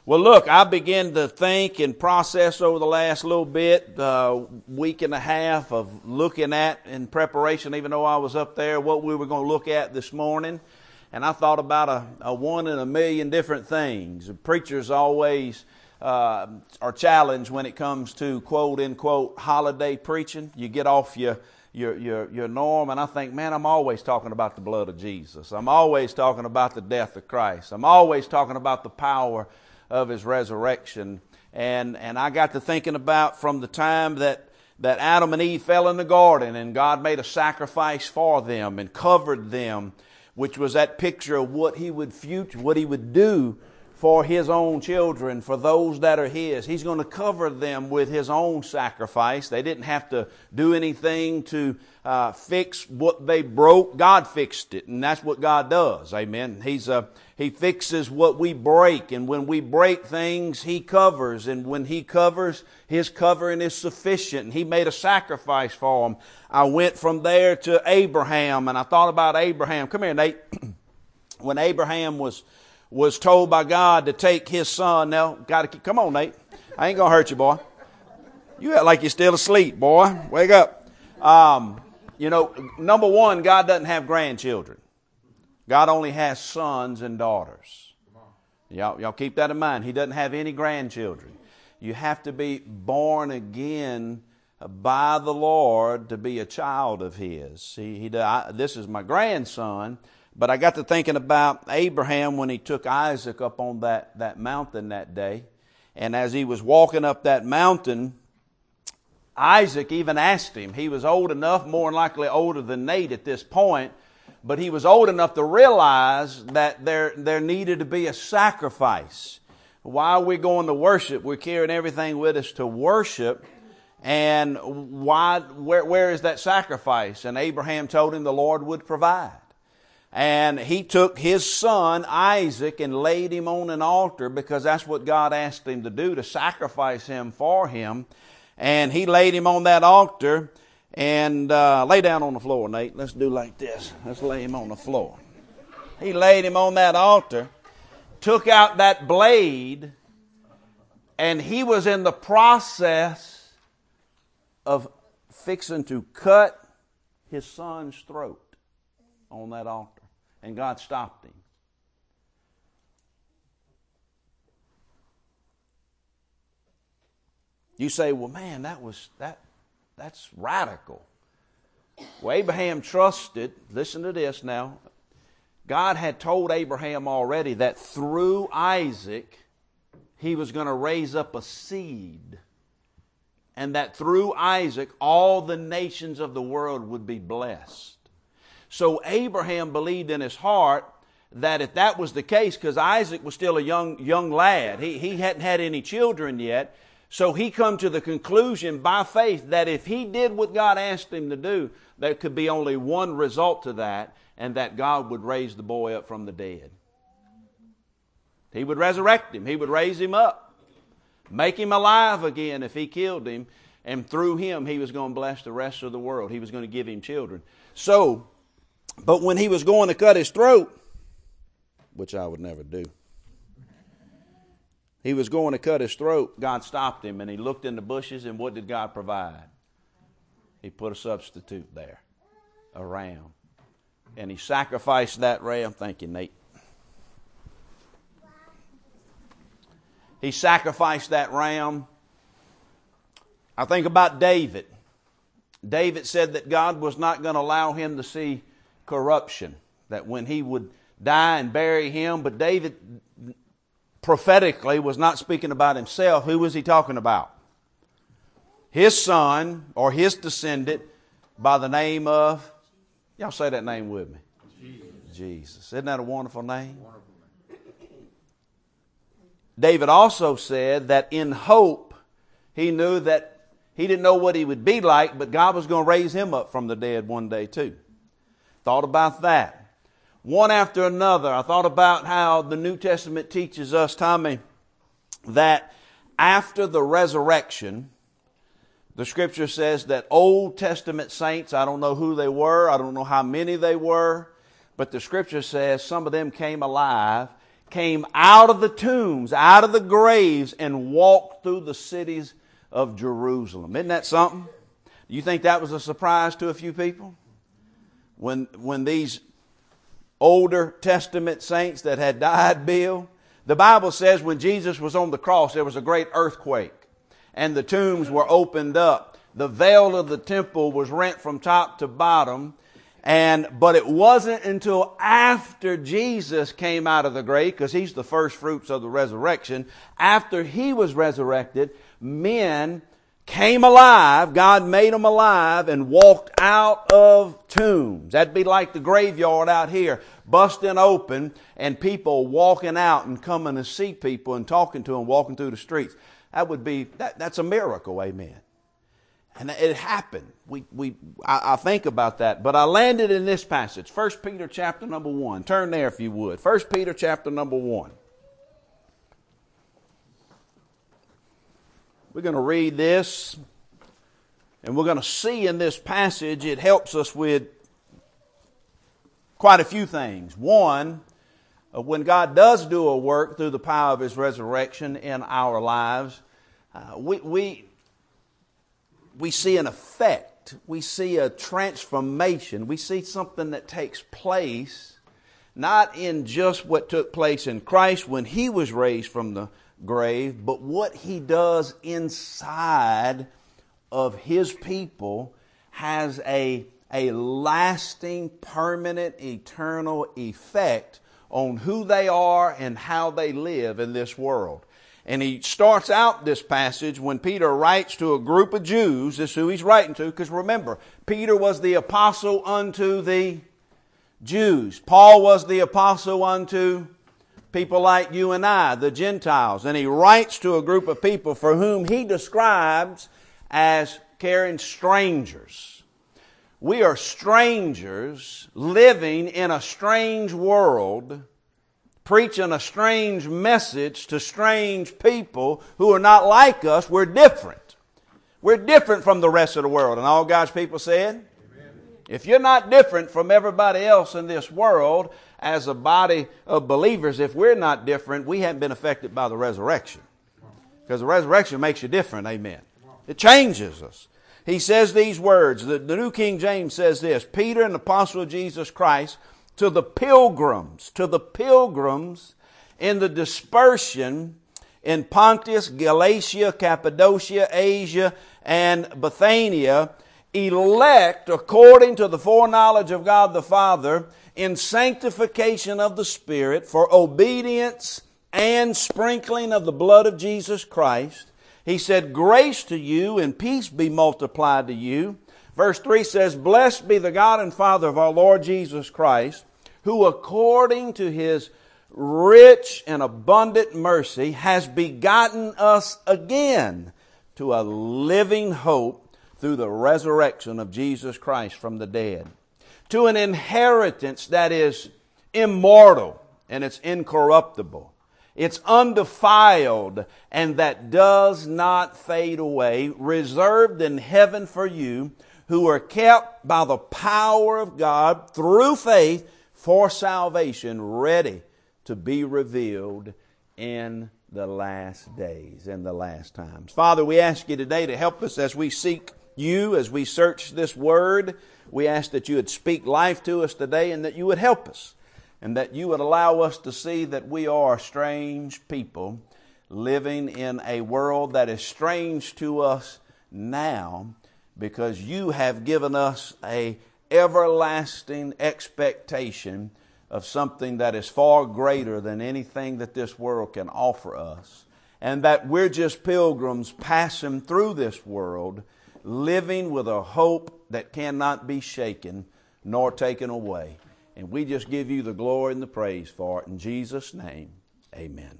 Well, look, I began to think and process over the last little bit, week and a half of looking at in preparation, even though I was up there, what we were going to look at this morning. And I thought about a one in a million different things. Preachers always are challenged when it comes to quote unquote holiday preaching. You get off your norm, and I think, man, I'm always talking about the blood of Jesus. I'm always talking about the death of Christ. I'm always talking about the power of His resurrection. And I got to thinking about from the time that Adam and Eve fell in the garden and God made a sacrifice for them and covered them, which was that picture of what He would do for His own children, for those that are His. He's going to cover them with His own sacrifice. They didn't have to do anything to fix what they broke. God fixed it, and that's what God does. Amen. He fixes what we break, and when we break things, He covers. And when He covers, His covering is sufficient. And He made a sacrifice for them. I went from there to Abraham, and I thought about Abraham. Come here, Nate. When Abraham was told by God to take his son. Now, come on, Nate. I ain't gonna hurt you, boy. You act like you're still asleep, boy. Wake up. Number one, God doesn't have grandchildren. God only has sons and daughters. Y'all keep that in mind. He doesn't have any grandchildren. You have to be born again by the Lord to be a child of His. This is my grandson. But I got to thinking about Abraham when he took Isaac up on that mountain that day. And as he was walking up that mountain, Isaac even asked him. He was old enough, more than likely older than Nate at this point, but he was old enough to realize that there needed to be a sacrifice. While we're going to worship, we're carrying everything with us to worship. And where is that sacrifice? And Abraham told him the Lord would provide. And he took his son, Isaac, and laid him on an altar because that's what God asked him to do, to sacrifice him for him. And he laid him on that altar and lay down on the floor, Nate. Let's do like this. Let's lay him on the floor. He laid him on that altar, took out that blade, and he was in the process of fixing to cut his son's throat on that altar. And God stopped him. You say, well, man, that's radical. Well, Abraham trusted, listen to this now. God had told Abraham already that through Isaac, he was going to raise up a seed. And that through Isaac, all the nations of the world would be blessed. So Abraham believed in his heart that if that was the case, because Isaac was still a young lad, he hadn't had any children yet, so he come to the conclusion by faith that if he did what God asked him to do, there could be only one result to that, and that God would raise the boy up from the dead. He would resurrect him. He would raise him up, make him alive again if he killed him, and through him he was going to bless the rest of the world. He was going to give him children. But when he was going to cut his throat, which I would never do, he was going to cut his throat, God stopped him, and he looked in the bushes, and what did God provide? He put a substitute there, a ram. And he sacrificed that ram. Thank you, Nate. He sacrificed that ram. I think about David. David said that God was not going to allow him to see corruption, that when he would die and bury him. But David prophetically was not speaking about himself. Who was he talking about? His son or his descendant by the name of, y'all say that name with me. Jesus. Isn't that a wonderful name? David also said that in hope he knew that he didn't know what he would be like, but God was going to raise him up from the dead one day too. Thought about that. One after another, I thought about how the New Testament teaches us, Tommy, that after the resurrection, the Scripture says that Old Testament saints, I don't know who they were, I don't know how many they were, but the Scripture says some of them came alive came out of the tombs, out of the graves, and walked through the cities of Jerusalem. Isn't that something? Do you think that was a surprise to a few people? When these older Testament saints that had died, Bill, the Bible says when Jesus was on the cross, there was a great earthquake, and the tombs were opened up. The veil of the temple was rent from top to bottom, but it wasn't until after Jesus came out of the grave, because He's the first fruits of the resurrection, after He was resurrected, men came alive, God made them alive, and walked out of tombs. That'd be like the graveyard out here, busting open, and people walking out and coming to see people and talking to them, walking through the streets. That's a miracle, amen. And it happened. I think about that. But I landed in this passage, 1 Peter chapter number 1. Turn there if you would. 1 Peter chapter number 1. We're going to read this, and we're going to see in this passage it helps us with quite a few things. One, when God does do a work through the power of His resurrection in our lives, we see an effect. We see a transformation. We see something that takes place, not in just what took place in Christ when He was raised from the grave, but what He does inside of His people has a lasting, permanent, eternal effect on who they are and how they live in this world. And he starts out this passage when Peter writes to a group of Jews. This is who he's writing to, because remember, Peter was the apostle unto the Jews. Paul was the apostle unto people like you and I, the Gentiles. And he writes to a group of people for whom he describes as caring strangers. We are strangers living in a strange world, preaching a strange message to strange people who are not like us. We're different. We're different from the rest of the world. And all God's people said? Amen. If you're not different from everybody else in this world, as a body of believers, if we're not different, we haven't been affected by the resurrection. Because the resurrection makes you different, amen. It changes us. He says these words, the New King James says this, Peter, an apostle of Jesus Christ, to the pilgrims in the dispersion in Pontus, Galatia, Cappadocia, Asia, and Bithynia, elect according to the foreknowledge of God the Father, in sanctification of the Spirit, for obedience and sprinkling of the blood of Jesus Christ. He said, grace to you and peace be multiplied to you. Verse 3 says, blessed be the God and Father of our Lord Jesus Christ, who according to His rich and abundant mercy has begotten us again to a living hope through the resurrection of Jesus Christ from the dead, to an inheritance that is immortal and it's incorruptible. It's undefiled and that does not fade away, reserved in heaven for you, who are kept by the power of God through faith for salvation, ready to be revealed in the last days, in the last times. Father, we ask You today to help us as we seek You, as we search this Word. We ask that You would speak life to us today and that You would help us and that You would allow us to see that we are strange people living in a world that is strange to us now, because You have given us a everlasting expectation of something that is far greater than anything that this world can offer us, and that we're just pilgrims passing through this world, living with a hope that cannot be shaken nor taken away. And we just give You the glory and the praise for it. In Jesus' name, amen.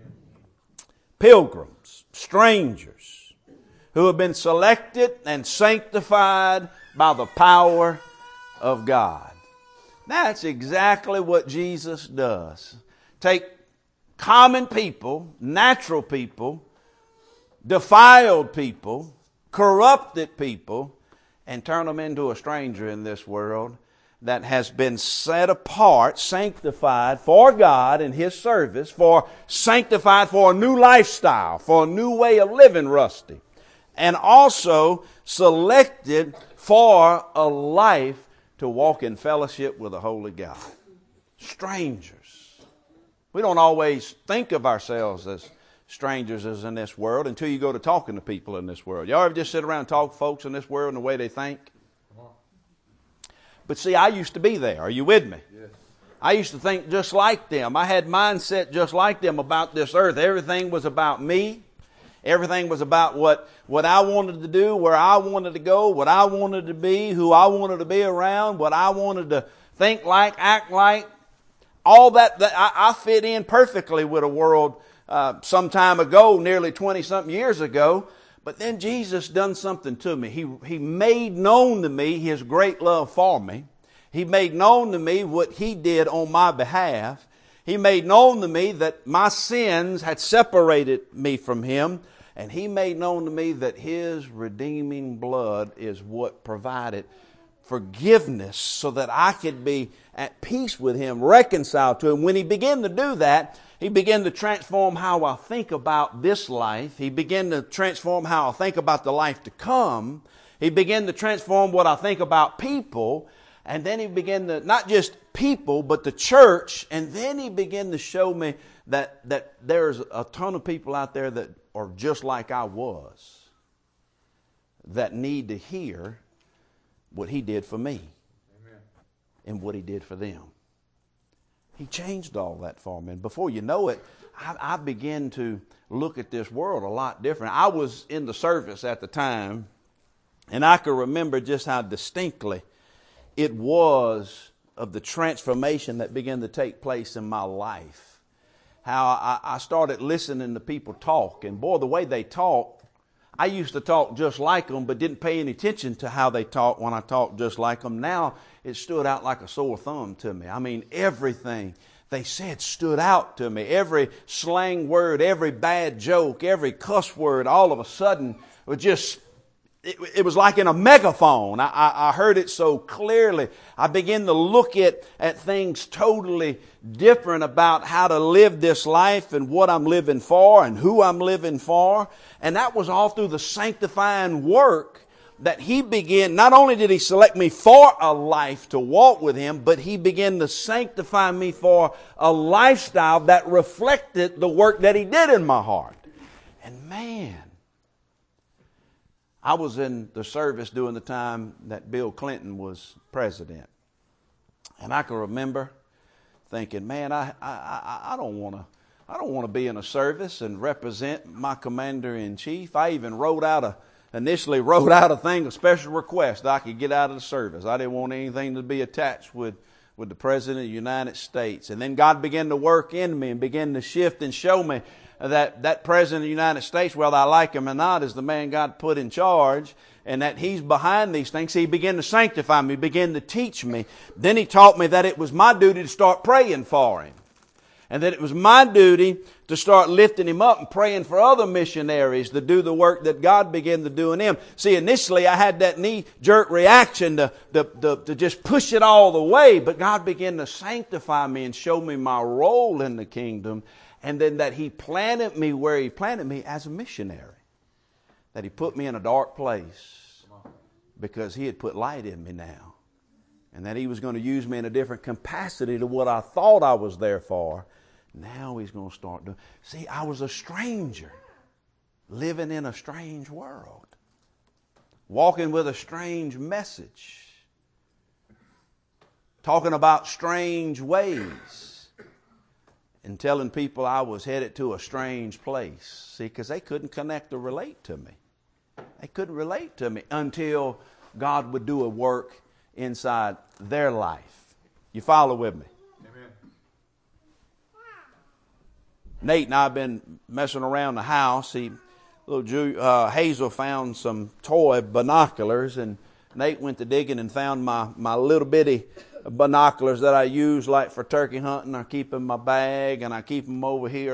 Pilgrims, strangers, who have been selected and sanctified by the power of God. That's exactly what Jesus does. Take common people, natural people, defiled people, corrupted people, and turn them into a stranger in this world that has been set apart, sanctified for God and His service, for sanctified for a new lifestyle, for a new way of living, Rusty. And also selected for a life to walk in fellowship with the Holy God. Strangers. We don't always think of ourselves as strangers as in this world until you go to talking to people in this world. Y'all ever just sit around and talk to folks in this world and the way they think? But see, I used to be there. Are you with me? Yes. I used to think just like them. I had mindset just like them about this earth. Everything was about me. Everything was about what I wanted to do, where I wanted to go, what I wanted to be, who I wanted to be around, what I wanted to think like, act like. All that I fit in perfectly with a world some time ago, nearly 20-something years ago. But then Jesus done something to me. He made known to me His great love for me. He made known to me what He did on my behalf. He made known to me that my sins had separated me from Him. And He made known to me that His redeeming blood is what provided forgiveness so that I could be at peace with Him, reconciled to Him. When He began to do that, He began to transform how I think about this life. He began to transform how I think about the life to come. He began to transform what I think about people. And then He began to, not just people, but the church. And then He began to show me that there's a ton of people out there that are just like I was, that need to hear what He did for me. Amen. And what He did for them. He changed all that for me. And before you know it, I began to look at this world a lot different. I was in the service at the time, and I can remember just how distinctly it was of the transformation that began to take place in my life. How I started listening to people talk. And boy, the way they talk, I used to talk just like them, but didn't pay any attention to how they talked when I talked just like them. Now it stood out like a sore thumb to me. I mean, everything they said stood out to me. Every slang word, every bad joke, every cuss word, all of a sudden was just, it was like in a megaphone. I heard it so clearly. I began to look at things totally different about how to live this life and what I'm living for and who I'm living for. And that was all through the sanctifying work that He began. Not only did He select me for a life to walk with Him, but He began to sanctify me for a lifestyle that reflected the work that He did in my heart. And man, I was in the service during the time that Bill Clinton was president. And I can remember thinking, man, I don't want to be in a service and represent my commander-in-chief. I even initially wrote out a special request that I could get out of the service. I didn't want anything to be attached with the President of the United States. And then God began to work in me and began to shift and show me that President of the United States, whether I like him or not, is the man God put in charge, and that He's behind these things. He began to sanctify me, began to teach me. Then He taught me that it was my duty to start praying for him, and that it was my duty to start lifting him up and praying for other missionaries to do the work that God began to do in them. See, initially I had that knee-jerk reaction to just push it all the way, but God began to sanctify me and show me my role in the kingdom. And then that He planted me where He planted me as a missionary. That He put me in a dark place because He had put light in me now. And that He was going to use me in a different capacity to what I thought I was there for. Now He's going to start doing. See, I was a stranger living in a strange world. Walking with a strange message. Talking about strange ways. And telling people I was headed to a strange place. See, because they couldn't connect or relate to me. They couldn't relate to me until God would do a work inside their life. You follow with me? Amen. Nate and I have been messing around the house. Hazel found some toy binoculars, and Nate went to digging and found my little bitty binoculars that I use like for turkey hunting. I keep in my bag, and I keep them over here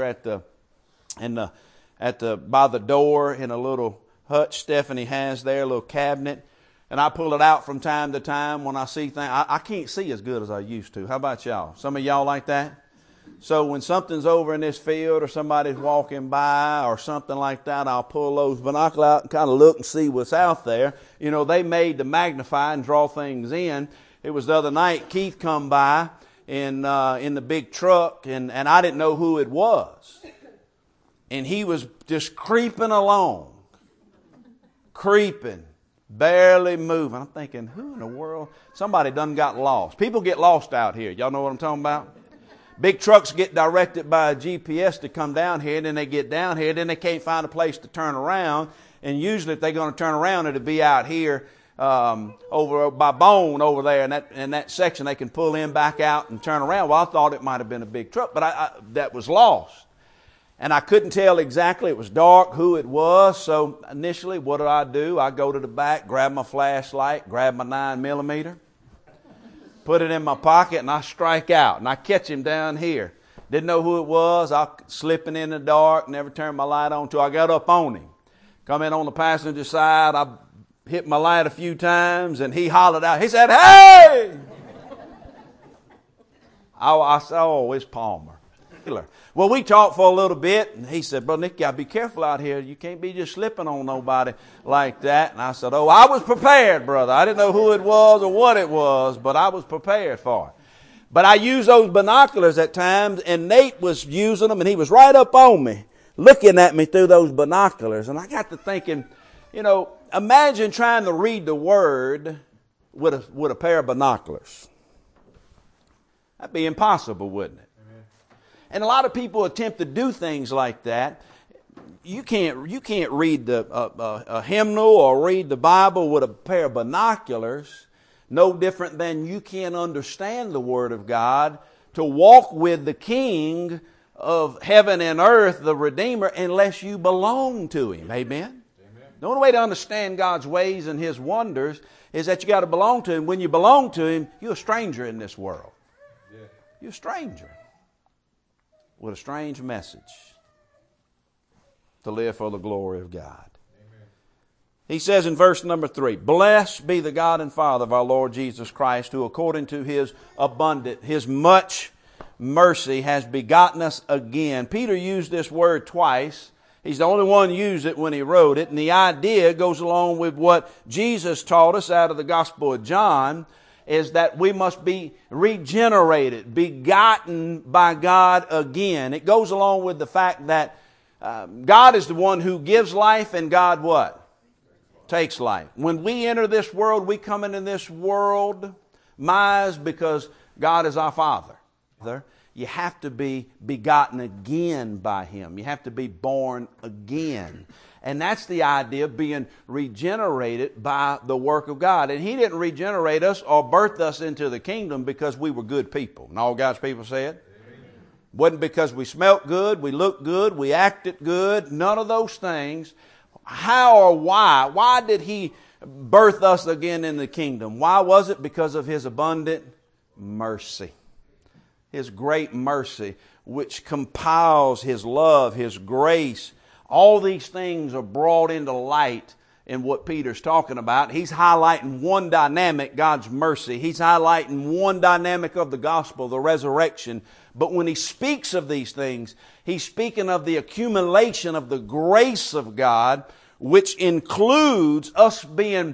by the door in a little hutch Stephanie has there, a little cabinet. And I pull it out from time to time when I see things. I can't see as good as I used to. How about y'all? Some of y'all like that? So when something's over in this field or somebody's walking by or something like that, I'll pull those binoculars out and kind of look and see what's out there. You know, they made to magnify and draw things in. It was the other night, Keith come by in the big truck, and I didn't know who it was. And he was just creeping along. Creeping. Barely moving. I'm thinking, who in the world? Somebody done got lost. People get lost out here. Y'all know what I'm talking about? Big trucks get directed by a GPS to come down here, and then they get down here, then they can't find a place to turn around. And usually if they're going to turn around, it'll be out here over by Bone over there in that section. They can pull in, back out, and turn around. Well, I thought it might have been a big truck, but that was lost. And I couldn't tell exactly. It was dark who it was. So initially, what do? I go to the back, grab my flashlight, grab my 9mm, put it in my pocket, and I strike out. And I catch him down here. Didn't know who it was. I slipping in the dark, never turned my light on until I got up on him. Come in on the passenger side. I hit my light a few times, and he hollered out. He said, "Hey!" I said, "Oh, it's Palmer." Well, we talked for a little bit, and he said, "Brother Nick, you gotta be careful out here. You can't be just slipping on nobody like that." And I said, "Oh, I was prepared, brother. I didn't know who it was or what it was, but I was prepared for it." But I use those binoculars at times, and Nate was using them, and he was right up on me, looking at me through those binoculars. And I got to thinking, you know, imagine trying to read the Word with a pair of binoculars. That'd be impossible, wouldn't it? And a lot of people attempt to do things like that. You can't read a hymnal or read the Bible with a pair of binoculars. No different than you can't understand the Word of God to walk with the King of heaven and earth, the Redeemer, unless you belong to Him. Amen? The only way to understand God's ways and His wonders is that you got to belong to Him. When you belong to Him, you're a stranger in this world. You're a stranger with a strange message to live for the glory of God. Amen. He says in verse number 3, "Blessed be the God and Father of our Lord Jesus Christ, who according to His abundant, His much mercy has begotten us again." Peter used this word twice. He's the only one who used it when he wrote it. And the idea goes along with what Jesus taught us out of the Gospel of John, is that we must be regenerated, begotten by God again. It goes along with the fact that God is the one who gives life, and God what? Takes life. When we enter this world, we come into this world miles because God is our Father. You have to be begotten again by Him. You have to be born again. And that's the idea of being regenerated by the work of God. And He didn't regenerate us or birth us into the kingdom because we were good people. And all God's people said? Amen. Wasn't because we smelt good, we looked good, we acted good. None of those things. How or why? Why did He birth us again in the kingdom? Why was it? Because of His abundant mercy. His great mercy, which compiles His love, His grace. All these things are brought into light in what Peter's talking about. He's highlighting one dynamic, God's mercy. He's highlighting one dynamic of the gospel, the resurrection. But when he speaks of these things, he's speaking of the accumulation of the grace of God, which includes us being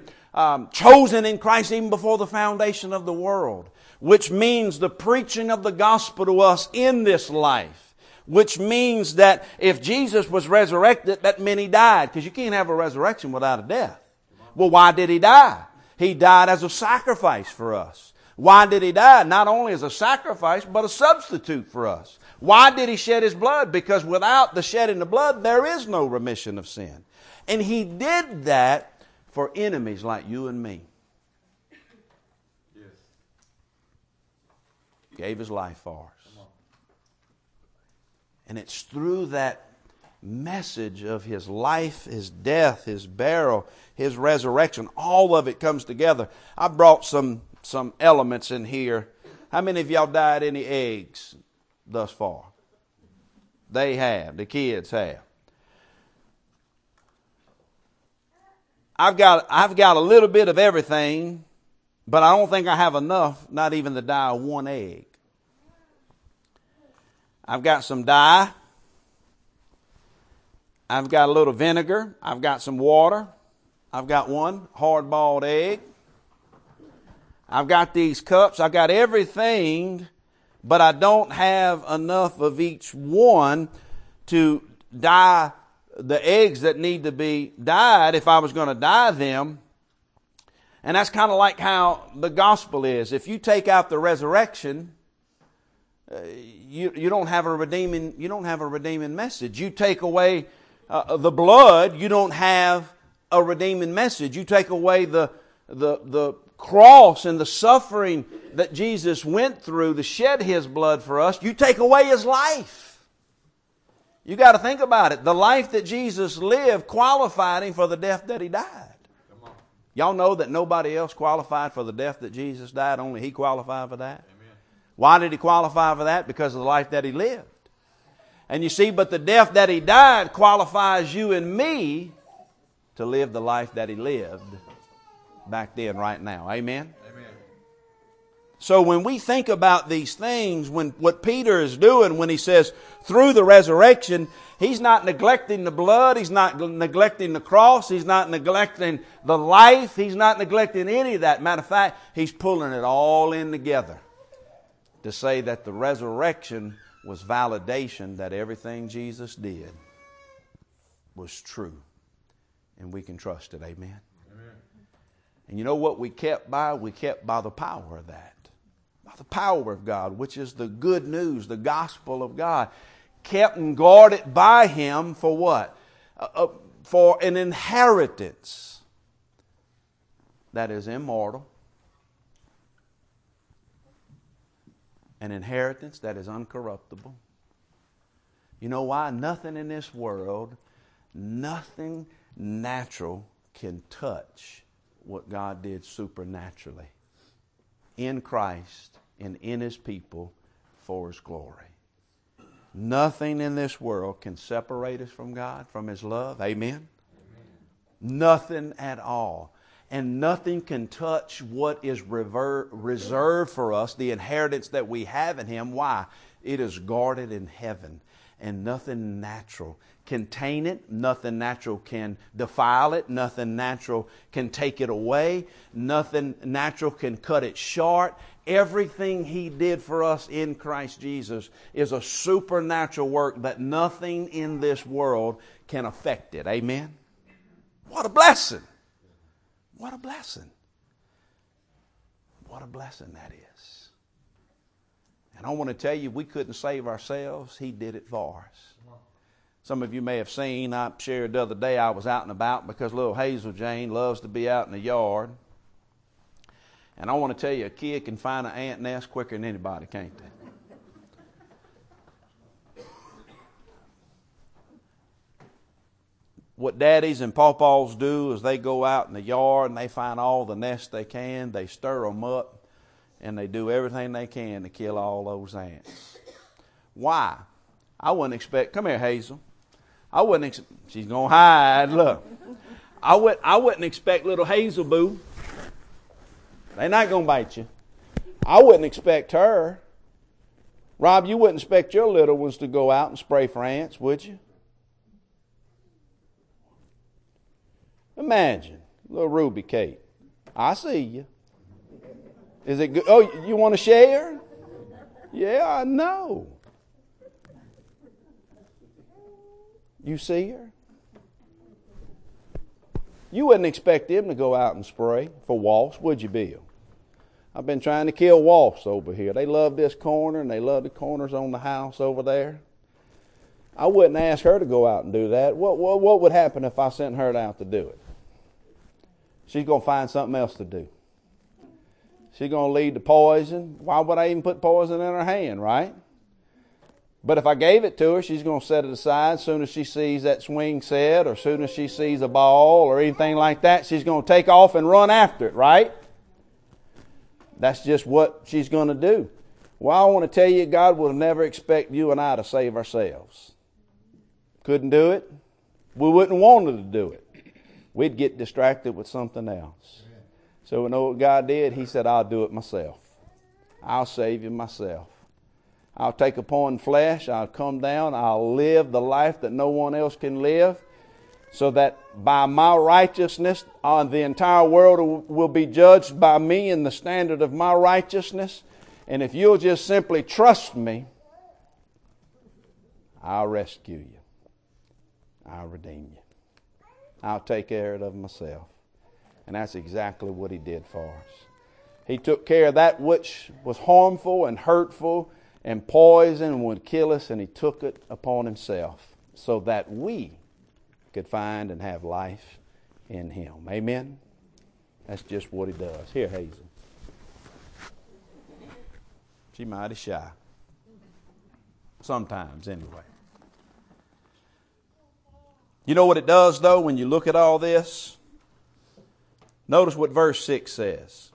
chosen in Christ even before the foundation of the world, which means the preaching of the gospel to us in this life. Which means that if Jesus was resurrected, that meant He died. Because you can't have a resurrection without a death. Well, why did He die? He died as a sacrifice for us. Why did He die? Not only as a sacrifice, but a substitute for us. Why did He shed His blood? Because without the shedding of blood, there is no remission of sin. And He did that for enemies like you and me. Yes. Gave His life for us. And it's through that message of His life, His death, His burial, His resurrection, all of it comes together. I brought some elements in here. How many of y'all died any eggs thus far? They have. The kids have. I've got a little bit of everything, but I don't think I have enough, not even to dye one egg. I've got some dye. I've got a little vinegar. I've got some water. I've got one hard-boiled egg. I've got these cups. I've got everything, but I don't have enough of each one to dye the eggs that need to be dyed if I was going to dye them. And that's kind of like how the gospel is. If you take out the resurrection, you don't have a redeeming message. You take away the blood, you don't have a redeeming message. You take away the cross and the suffering that Jesus went through to shed His blood for us, you take away His life. You got to think about it. The life that Jesus lived qualified Him for the death that He died. Y'all know that nobody else qualified for the death that Jesus died, only He qualified for that. Amen. Why did He qualify for that? Because of the life that He lived. And you see, but the death that He died qualifies you and me to live the life that He lived back then, right now. Amen? Amen. So when we think about these things, when what Peter is doing when he says through the resurrection, he's not neglecting the blood, he's not neglecting the cross, he's not neglecting the life, he's not neglecting any of that. Matter of fact, he's pulling it all in together to say that the resurrection was validation that everything Jesus did was true. And we can trust it. Amen. Amen. And you know what we kept by? We kept by the power of that. By the power of God, which is the good news, the gospel of God. Kept and guarded by Him for what? For an inheritance that is immortal. An inheritance that is uncorruptible. You know why? Nothing in this world, nothing natural can touch what God did supernaturally in Christ and in His people for His glory. Nothing in this world can separate us from God, from His love. Amen? Amen. Nothing at all. And nothing can touch what is reserved for us, the inheritance that we have in Him. Why? It is guarded in heaven. And nothing natural can taint it. Nothing natural can defile it. Nothing natural can take it away. Nothing natural can cut it short. Everything He did for us in Christ Jesus is a supernatural work that nothing in this world can affect it. Amen? What a blessing! What a blessing. What a blessing that is. And I want to tell you, we couldn't save ourselves. He did it for us. Some of you may have seen, I shared the other day, I was out and about because little Hazel Jane loves to be out in the yard. And I want to tell you, a kid can find an ant nest quicker than anybody, can't they? What daddies and pawpaws do is they go out in the yard and they find all the nests they can. They stir them up and they do everything they can to kill all those ants. Why? I wouldn't expect, come here Hazel. She's going to hide, look. I wouldn't expect little Hazel Boo. They're not going to bite you. I wouldn't expect her. Rob, you wouldn't expect your little ones to go out and spray for ants, would you? Imagine, little Ruby Kate. I see you. Is it good? Oh, you want to share? Yeah, I know. You see her? You wouldn't expect them to go out and spray for wasps, would you, Bill? I've been trying to kill wasps over here. They love this corner and they love the corners on the house over there. I wouldn't ask her to go out and do that. What would happen if I sent her out to do it? She's going to find something else to do. She's going to lead to poison. Why would I even put poison in her hand, right? But if I gave it to her, she's going to set it aside as soon as she sees that swing set or as soon as she sees a ball or anything like that. She's going to take off and run after it, right? That's just what she's going to do. Well, I want to tell you, God will never expect you and I to save ourselves. Couldn't do it. We wouldn't want her to do it. we'd get distracted with something else. So you know what God did? He said, I'll do it myself. I'll save you myself. I'll take upon flesh. I'll come down. I'll live the life that no one else can live, so that by my righteousness, the entire world will be judged by me in the standard of my righteousness. And if you'll just simply trust me, I'll rescue you. I'll redeem you. I'll take care of myself. And that's exactly what He did for us. He took care of that which was harmful and hurtful and poison and would kill us, and He took it upon Himself so that we could find and have life in Him. Amen? That's just what He does. Here, Hazel. She's mighty shy. Sometimes, anyway. You know what it does, though, when you look at all this? Notice what verse 6 says.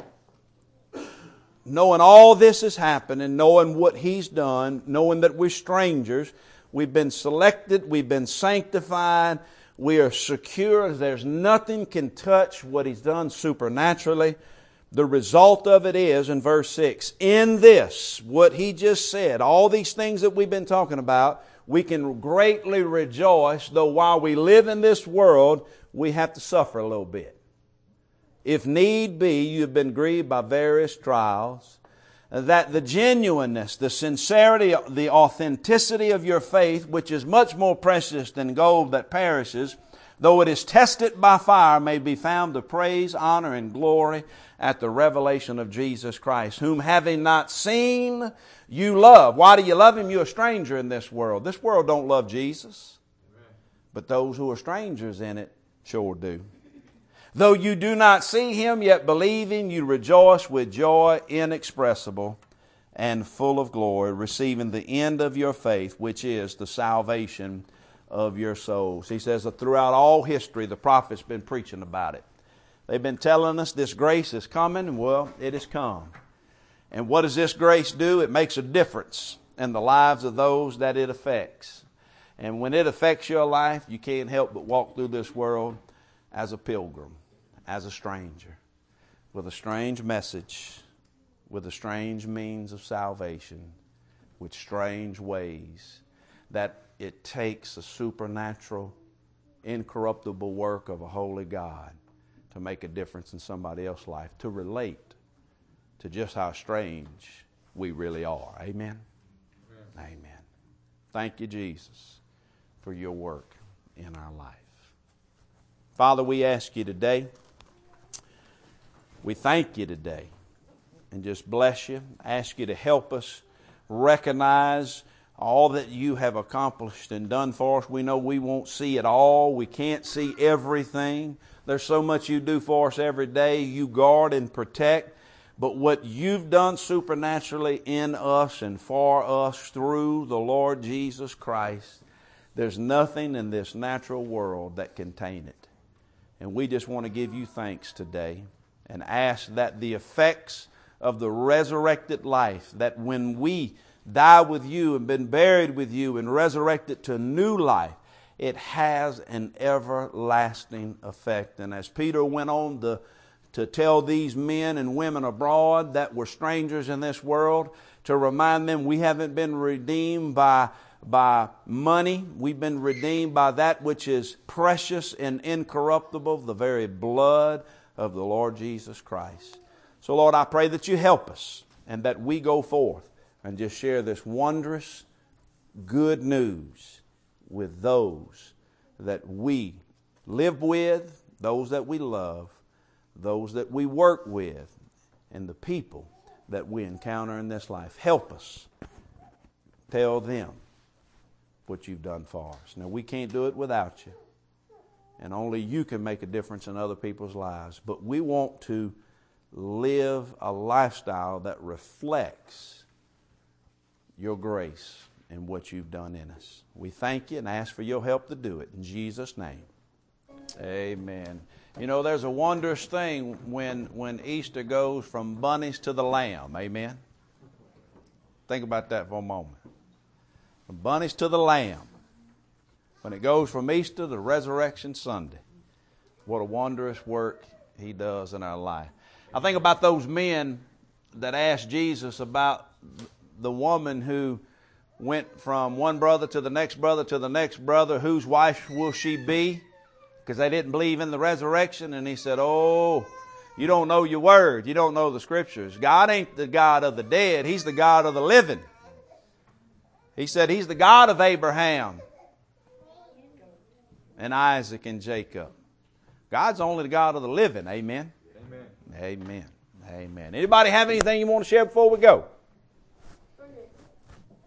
Knowing all this has happened and knowing what He's done, knowing that we're strangers, we've been selected, we've been sanctified, we are secure. There's nothing can touch what He's done supernaturally. The result of it is, in verse 6, in this, what He just said, all these things that we've been talking about, we can greatly rejoice, though while we live in this world, we have to suffer a little bit. If need be, you've been grieved by various trials, that the genuineness, the sincerity, the authenticity of your faith, which is much more precious than gold that perishes, though it is tested by fire, may be found to praise, honor, and glory at the revelation of Jesus Christ, whom having not seen, you love. Why do you love Him? You're a stranger in this world. This world don't love Jesus, but those who are strangers in it sure do. Though you do not see Him, yet believing, you rejoice with joy inexpressible and full of glory, receiving the end of your faith, which is the salvation of your souls. He says that throughout all history, the prophets been preaching about it. They've been telling us this grace is coming. Well, it has come. And what does this grace do? It makes a difference in the lives of those that it affects. And when it affects your life, you can't help but walk through this world as a pilgrim, as a stranger, with a strange message, with a strange means of salvation, with strange ways, that it takes a supernatural, incorruptible work of a holy God to make a difference in somebody else's life, to relate to just how strange we really are. Amen? Amen. Amen. Thank you, Jesus, for your work in our life. Father, we ask you today, we thank you today, and just bless you, ask you to help us recognize all that you have accomplished and done for us. We know we won't see it all. We can't see everything. There's so much you do for us every day. You guard and protect. But what you've done supernaturally in us and for us through the Lord Jesus Christ, there's nothing in this natural world that can taint it. And we just want to give you thanks today and ask that the effects of the resurrected life, that when we die with you and been buried with you and resurrected to new life, it has an everlasting effect. And as Peter went on to tell these men and women abroad that were strangers in this world, to remind them we haven't been redeemed by money. We've been redeemed by that which is precious and incorruptible, the very blood of the Lord Jesus Christ. So Lord, I pray that you help us and that we go forth and just share this wondrous good news with those that we live with, those that we love, those that we work with, and the people that we encounter in this life. Help us tell them what you've done for us. Now, we can't do it without you, and only you can make a difference in other people's lives. But we want to live a lifestyle that reflects your grace and what you've done in us. We thank you and ask for your help to do it. In Jesus' name, amen. You know, there's a wondrous thing when Easter goes from bunnies to the lamb. Amen? Think about that for a moment. From bunnies to the lamb. When it goes from Easter to Resurrection Sunday. What a wondrous work He does in our life. I think about those men that asked Jesus about the woman who went from one brother to the next brother to the next brother. Whose wife will she be? Because they didn't believe in the resurrection. And He said, oh, you don't know your word. You don't know the Scriptures. God ain't the God of the dead. He's the God of the living. He said He's the God of Abraham and Isaac and Jacob. God's only the God of the living. Amen. Amen. Amen. Amen. Anybody have anything you want to share before we go?